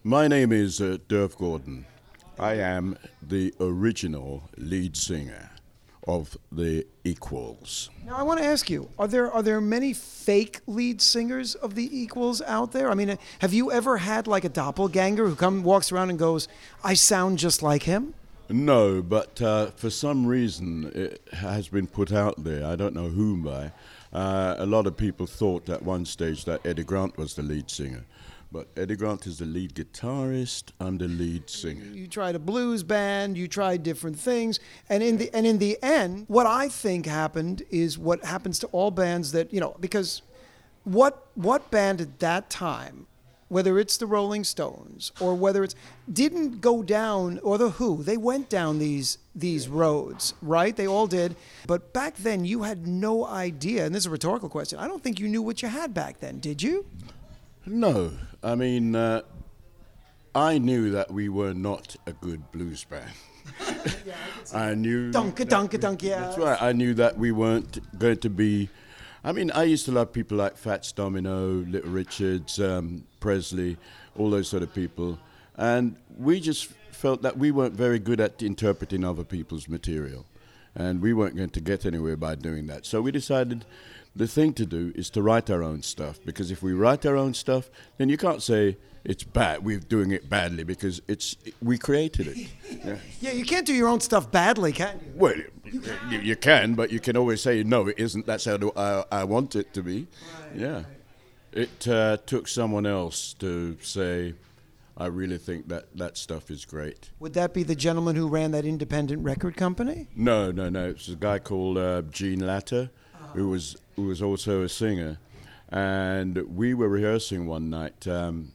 My name is Derv Gordon. I am the original lead singer of the Equals. Now, I want to ask you: are there many fake lead singers of the Equals out there? I mean, have you ever had like a doppelganger who walks around and goes, "I sound just like him"? No, but for some reason it has been put out there. I don't know whom by. A lot of people thought at one stage that Eddie Grant was the lead singer. But Eddie Grant is the lead guitarist. I'm the lead singer. You tried a blues band, you tried different things, and in the end, what I think happened is what happens to all bands that because what band at that time, whether it's the Rolling Stones or whether it's didn't go down, or the Who, they went down these roads, right? They all did. But back then, you had no idea, and this is a rhetorical question. I don't think you knew what you had back then, did you? No, I mean, I knew that we were not a good blues band. I knew. Dunk, yeah. That's right. I knew that we weren't going to be. I mean, I used to love people like Fats Domino, Little Richards, Presley, all those sort of people. And we just felt that we weren't very good at interpreting other people's material. And we weren't going to get anywhere by doing that. So we decided the thing to do is to write our own stuff. Because if we write our own stuff, then you can't say it's bad, we're doing it badly, because we created it. Yeah, you can't do your own stuff badly, can you? Well, you can, but you can always say, no, it isn't. That's how I want it to be. Right. Yeah. It took someone else to say, I really think that stuff is great. Would that be the gentleman who ran that independent record company? No. It was a guy called Gene Latter, who was also a singer. And we were rehearsing one night.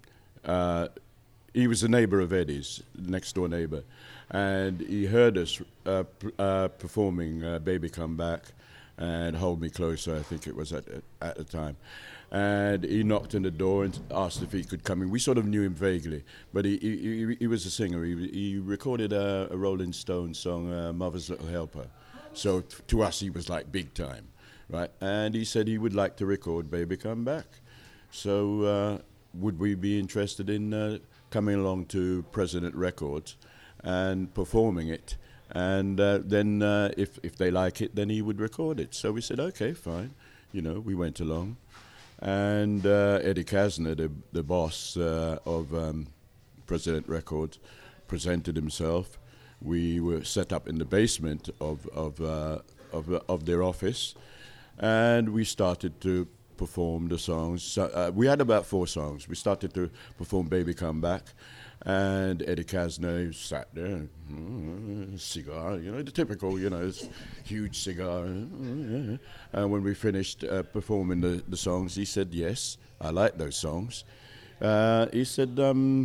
He was a neighbor of Eddie's, next door neighbor. And he heard us performing Baby Come Back and Hold Me Closer, I think it was at the time. And he knocked on the door and asked if he could come in. We sort of knew him vaguely, but he was a singer. He recorded a Rolling Stones song, Mother's Little Helper. So to us, he was like big time, right? And he said he would like to record Baby Come Back. So would we be interested in coming along to President Records and performing it? And then if they like it, then he would record it. So we said, okay, fine. We went along. And Eddie Kasner, the boss of President Records, presented himself. We were set up in the basement of their office, and we started to perform the songs. So, we had about 4 songs. We started to perform Baby Come Back, and Eddie Kasner sat there, cigar, the typical, huge cigar. And when we finished performing the songs, he said, yes, I like those songs. He said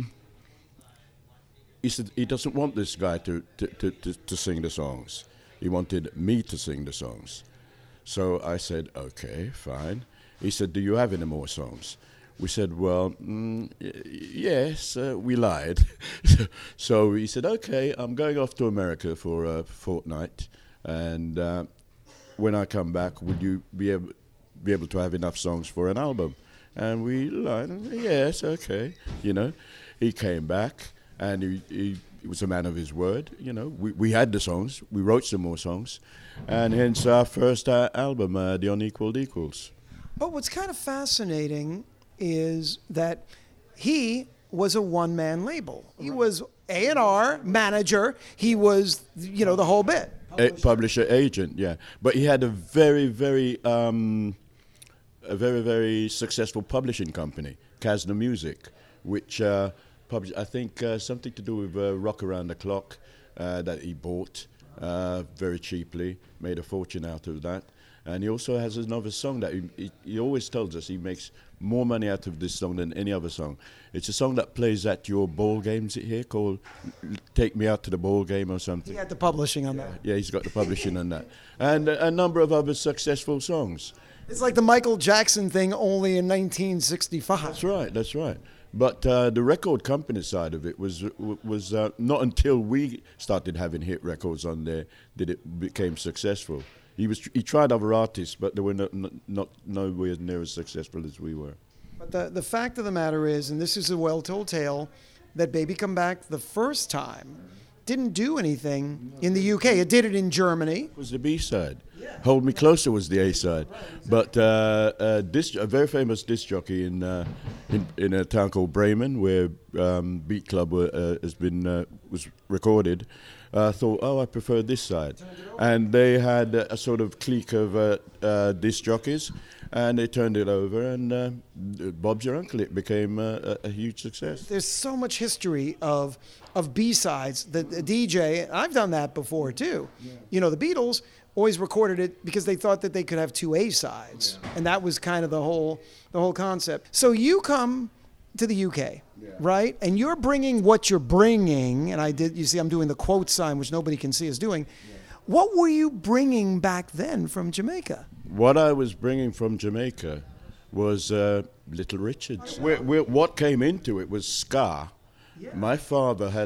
he doesn't want this guy to sing the songs. He wanted me to sing the songs. So I said, okay, fine. He said, do you have any more songs? We said, well, yes, we lied. So he said, okay, I'm going off to America for a fortnight, and when I come back, would you be able to have enough songs for an album? And we lied, yes, okay. He came back, and he was a man of his word. We had the songs, we wrote some more songs, and hence our first album, The Unequaled Equals. But what's kind of fascinating is that he was a one-man label. He was A&R manager. He was, the whole bit. Publisher agent, yeah. But he had a very, very successful publishing company, Kasner Music, which published, I think, something to do with Rock Around the Clock that he bought very cheaply, made a fortune out of that. And he also has another song that he always tells us he makes more money out of this song than any other song. It's a song that plays at your ball games here called Take Me Out to the Ball Game or something. He had the publishing on that. Yeah, he's got the publishing on that. And a number of other successful songs. It's like the Michael Jackson thing, only in 1965. That's right. But the record company side of it was not until we started having hit records on there did it became successful. He tried other artists, but they were not nowhere near as successful as we were. But the fact of the matter is, and this is a well-told tale, that Baby Come Back the first time didn't do anything in the UK. It did it in Germany. It was the B-side. Hold Me Closer was the A-side. But a very famous disc jockey in a town called Bremen, where Beat Club was recorded, thought, I prefer this side. And they had a sort of clique of disc jockeys, and they turned it over, and Bob's Your Uncle, it became a huge success. There's so much history of B-sides. The DJ, I've done that before too. Yeah. The Beatles always recorded it because they thought that they could have two A-sides. Yeah. And that was kind of the whole concept. So you come to the UK, right? And you're bringing what you're bringing, and you see I'm doing the quote sign, which nobody can see us doing. Yeah. What were you bringing back then from Jamaica? What I was bringing from Jamaica was Little Richards. What came into it was ska. Yeah. My father had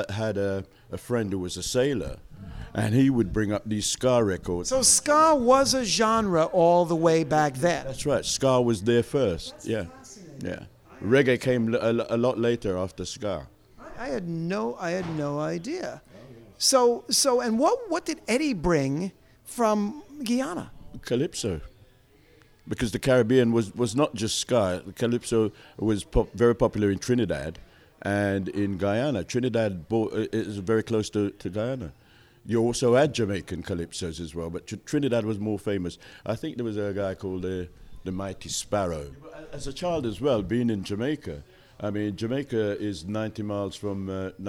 a friend who was a sailor, and he would bring up these ska records. So ska was a genre all the way back then. That's right. Ska was there first. Yeah. Reggae came a lot later after ska. I had no idea. So and what did Eddie bring from Guyana? Calypso. Because the Caribbean was not just ska. The Calypso was very popular in Trinidad and in Guyana. Trinidad is very close to Guyana. You also had Jamaican calypsos as well, but Trinidad was more famous. I think there was a guy called the Mighty Sparrow. As a child as well, being in Jamaica, I mean, Jamaica is 90 miles or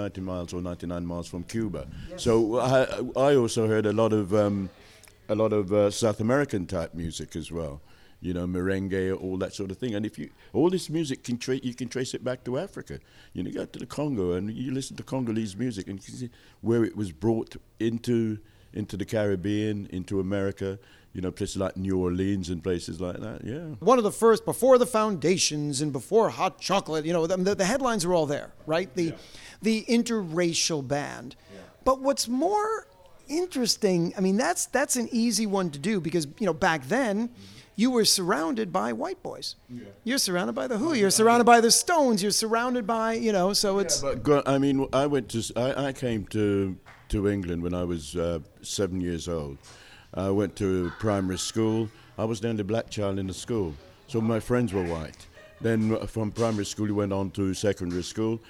99 miles from Cuba. Yes. So I also heard a lot of South American type music as well. Merengue, all that sort of thing. And all this music you can trace it back to Africa. You go to the Congo and you listen to Congolese music, and you can see where it was brought into the Caribbean, into America. Places like New Orleans and places like that. Yeah. One of the first, before the Foundations and before Hot Chocolate. The headlines are all there, right? The interracial band. Yeah. But what's more interesting, I mean, that's an easy one to do because back then. Mm-hmm. You were surrounded by white boys. Yeah. You're surrounded by the Who. You're surrounded by the Stones. You're surrounded by, so it's... Yeah, but I mean, I came to England when I was 7 years old. I went to primary school. I was the only black child in the school. So my friends were white. Then from primary school, we went on to secondary school.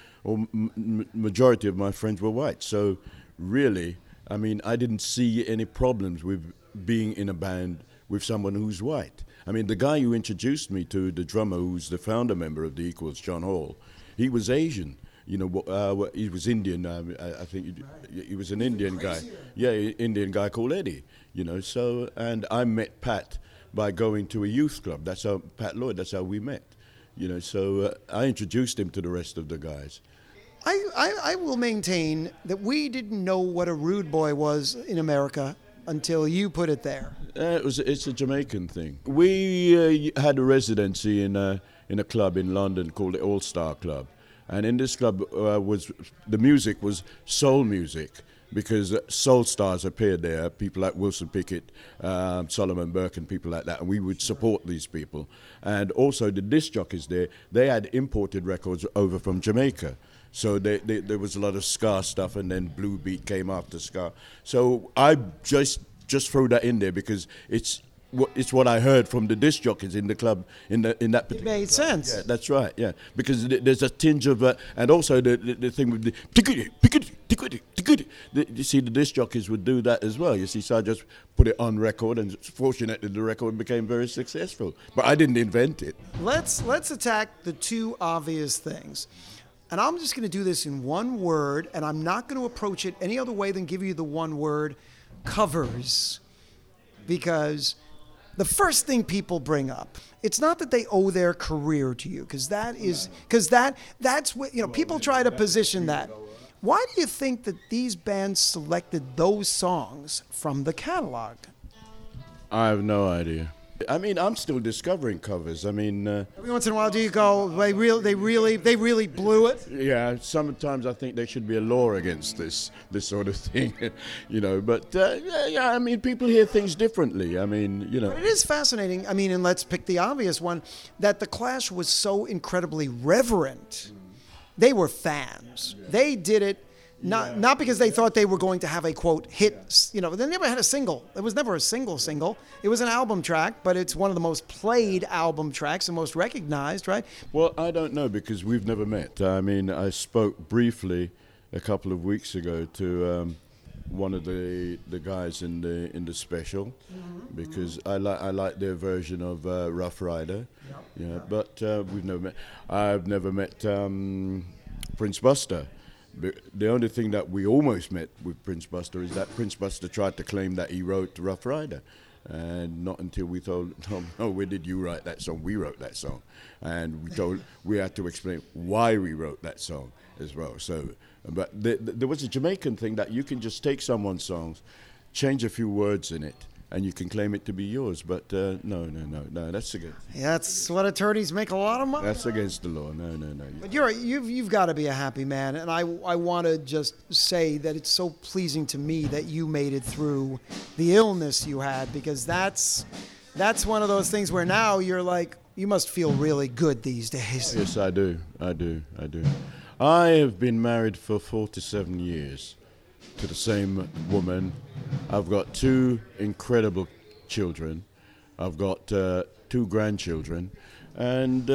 Majority of my friends were white. So really, I mean, I didn't see any problems with being in a band with someone who's white. I mean, the guy who introduced me to the drummer, who's the founder member of the Equals, John Hall, he was Asian. He was Indian. I think he was an Indian guy. Yeah, Indian guy called Eddie. So, and I met Pat by going to a youth club. That's how Pat Lloyd. That's how we met. So I introduced him to the rest of the guys. I will maintain that we didn't know what a rude boy was in America until you put it there. It's a Jamaican thing. We had a residency in a club in London called the All Star Club, and in this club the music was soul music because soul stars appeared there. People like Wilson Pickett, Solomon Burke, and people like that, and we would support these people. And also the disc jockeys there, they had imported records over from Jamaica. So there was a lot of ska stuff, and then Blue Beat came after ska. So I just throw that in there because it's what I heard from the disc jockeys in the club in that particular. It made sense. Yeah, that's right. Yeah, because there's a tinge of and also the thing with the tickety. You see, the disc jockeys would do that as well. You see, so I just put it on record, and fortunately the record became very successful. But I didn't invent it. Let's attack the two obvious things. And I'm just going to do this in one word, and I'm not going to approach it any other way than give you the one word, covers. Because the first thing people bring up, it's not that they owe their career to you, because that's what, people try to position that. Why do you think that these bands selected those songs from the catalog? I have no idea. I mean, I'm still discovering covers. I mean, every once in a while, do you go? They really blew it. Yeah, sometimes I think there should be a law against this sort of thing, But I mean, people hear things differently. I mean, But it is fascinating. I mean, and let's pick the obvious one: that the Clash was so incredibly reverent they were fans. They did it not because they thought they were going to have a quote hit. You know, they never had a single. It was never a single. It was an album track, but it's one of the most played album tracks and most recognized, right? Well, I don't know because we've never met. I mean, I spoke briefly a couple of weeks ago to one of the guys in the special because I like their version of Rough Rider. Yeah, but we've never met. I've never met Prince Buster. The only thing that we almost met with Prince Buster is that Prince Buster tried to claim that he wrote Rough Rider. And not until we told him, "Oh, where did you write that song?" We wrote that song, and we had to explain why we wrote that song as well. So, but there was a Jamaican thing that you can just take someone's songs, change a few words in it, and you can claim it to be yours. But no, that's against. Yeah, that's what attorneys make a lot of money. That's against the law. No. But you've got to be a happy man, and I want to just say that it's so pleasing to me that you made it through the illness you had, because that's one of those things where now you're like, you must feel really good these days. Yes, I do. I have been married for 47 years to the same woman. I've got 2 incredible children. I've got 2 grandchildren, and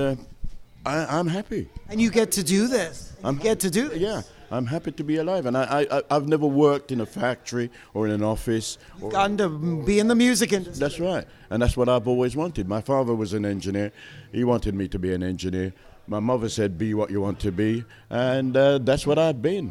I'm happy. And you get to do this. Yeah, I'm happy to be alive. And I've never worked in a factory or in an office. You've gotten to be in the music industry. That's right. And that's what I've always wanted. My father was an engineer. He wanted me to be an engineer. My mother said, be what you want to be. And that's what I've been.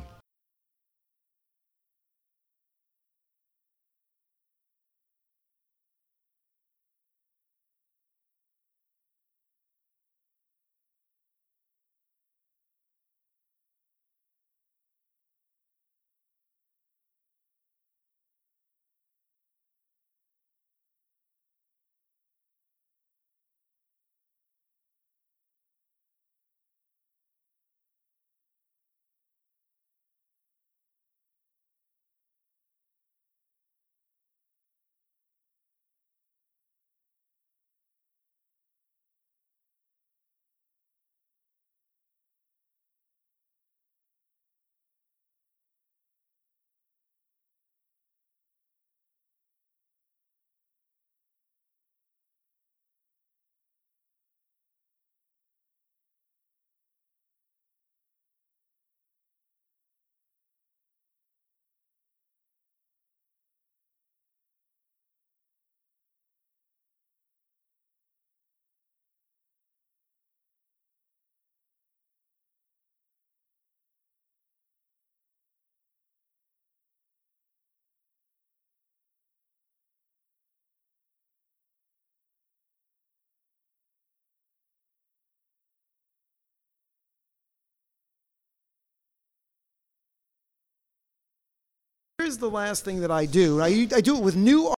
Here's the last thing that I do. I do it with new